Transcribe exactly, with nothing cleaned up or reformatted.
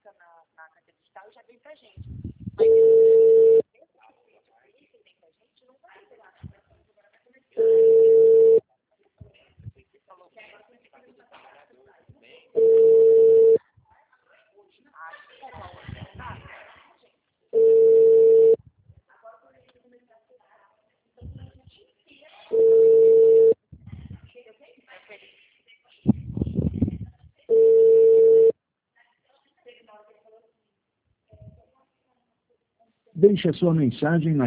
busca na, na carteira digital e já vem pra gente. Mas isso vem pra gente, não vai ter lá. Você falou que agora tem que fazer uma Deixe a sua mensagem na